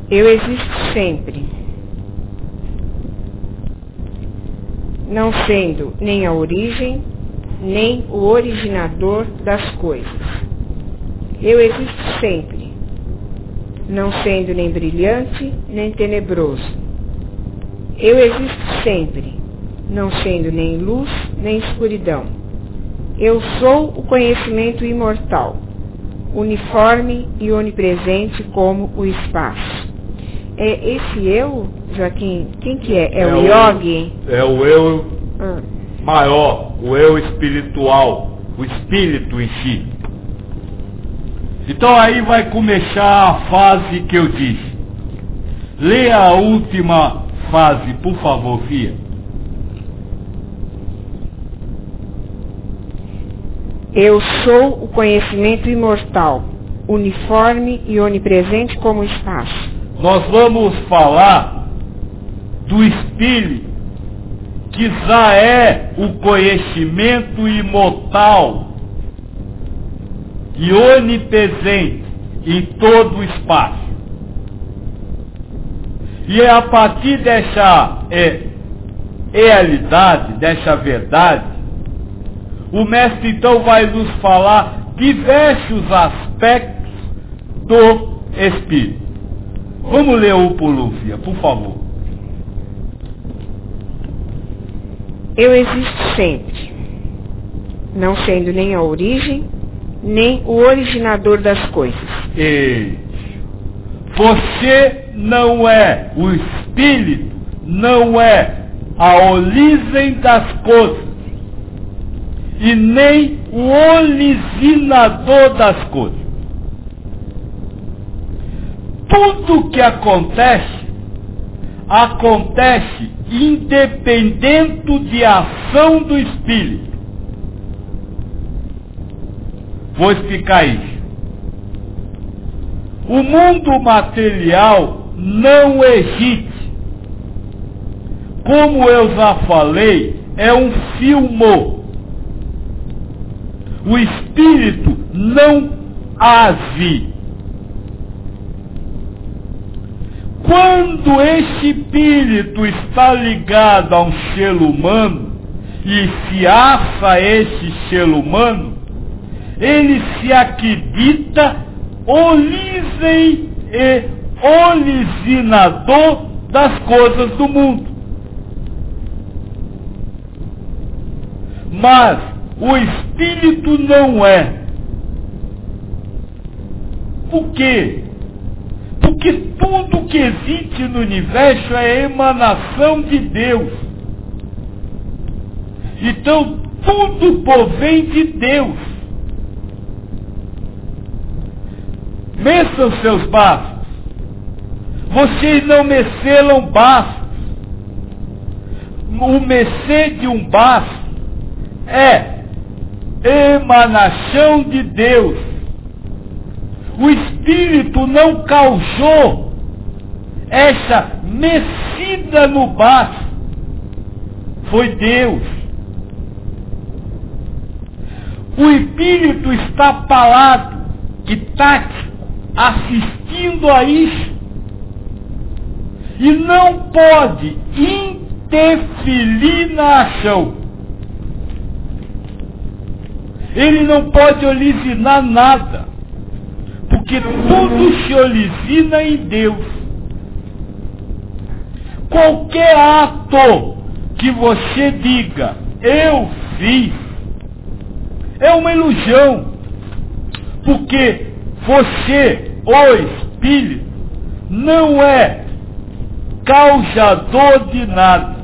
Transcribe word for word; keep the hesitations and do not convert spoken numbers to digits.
Eu existo sempre, não sendo nem a origem, nem o originador das coisas. Eu existo sempre, não sendo nem brilhante, nem tenebroso. Eu existo sempre, não sendo nem luz, nem escuridão. Eu sou o conhecimento imortal, uniforme e onipresente como o espaço. É esse eu, Joaquim, quem que é? É, é o Yogi? É o eu ah. maior, o eu espiritual, o espírito em si. Então aí vai começar a fase que eu disse. Leia a última fase, por favor, Fia. Eu sou o conhecimento imortal, uniforme e onipresente como o espaço. Nós vamos falar do Espírito, que já é o conhecimento imortal e onipresente em todo o espaço. E é a partir dessa é, realidade, dessa verdade, o mestre então vai nos falar diversos aspectos do Espírito. Vamos ler o Polúfia, por favor. Eu existo sempre, não sendo nem a origem, nem o originador das coisas. E você não é o Espírito, não é a origem das coisas, e nem o originador das coisas. Tudo que acontece, acontece independente de ação do Espírito. Vou explicar isso. O mundo material não existe. Como eu já falei, é um filme. O Espírito não age. Quando esse espírito está ligado a um ser humano e se acha esse ser humano, ele se acredita origem e originador das coisas do mundo. Mas o espírito não é. Por quê? Porque tudo que existe no universo é emanação de Deus. Então, tudo provém de Deus. Meçam seus bastos. Vocês não meceram bastos. O mecer de um basto é emanação de Deus. O Espírito não causou essa mecida no baço. Foi Deus. O Espírito está parado, tático, assistindo a isso. E não pode interferir na ação. Ele não pode originar nada. Porque tudo se origina em Deus. Qualquer ato que você diga, eu fiz, é uma ilusão. Porque você, o Espírito, não é causador de nada.